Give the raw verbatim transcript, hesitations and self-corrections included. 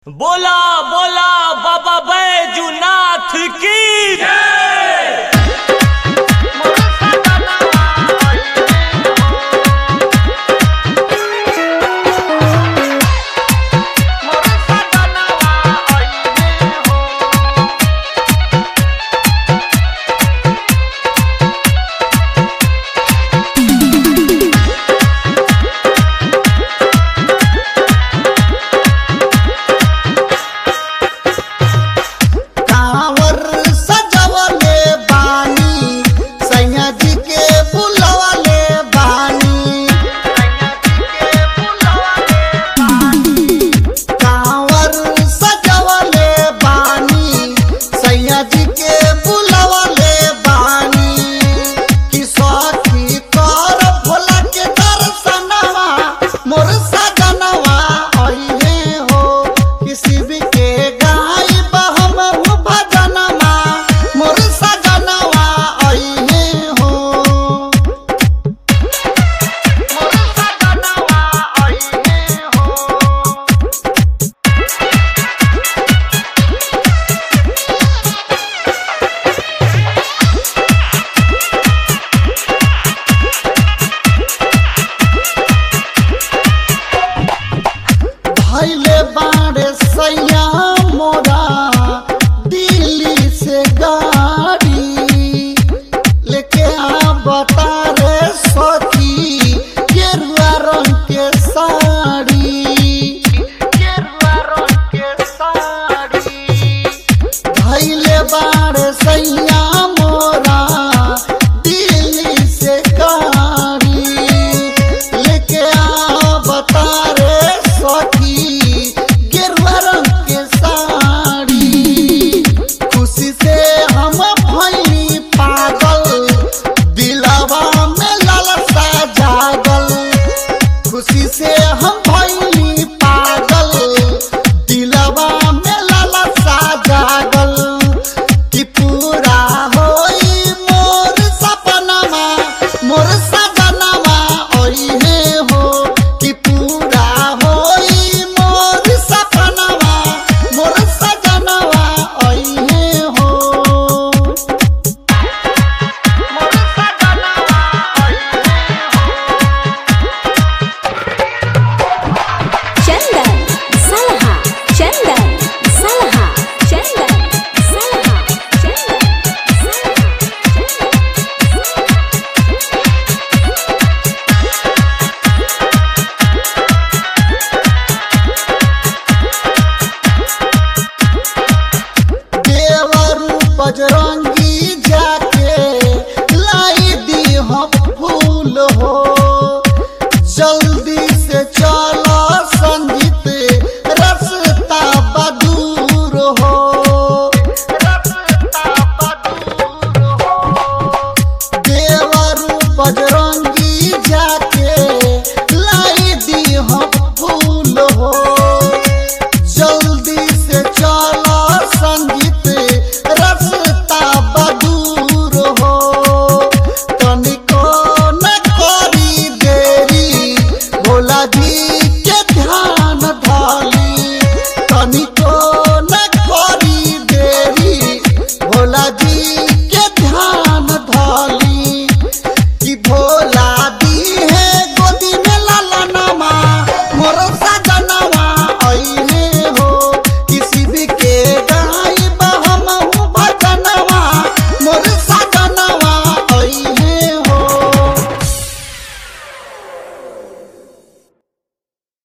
बोला बोला बाबा बैजूनाथ की जय। बजरंगी जाके लाई दी हम फूल हो, जल्दी से चलो संगीत रस्ता बदूर हो, रस्ता बदूर हो। देवरू बजरंगी जाके लाई दी हम फूल हो, जल्दी से चलो संगीत बदूर हो। तनिको न करी देरी, भोला जी के ध्यान धाली तनिक